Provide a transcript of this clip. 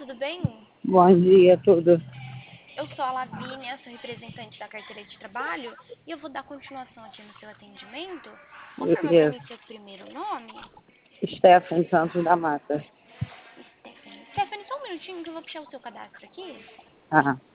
tudo bem? Bom dia, tudo. Eu sou a Lavínia, sou representante da carteira de trabalho e eu vou dar continuação aqui no seu atendimento. Confirma para mim Isso. seu primeiro nome. Stephanie Santos da Mata. Stephanie. Stephanie, só um minutinho que eu vou puxar o seu cadastro aqui. Ah,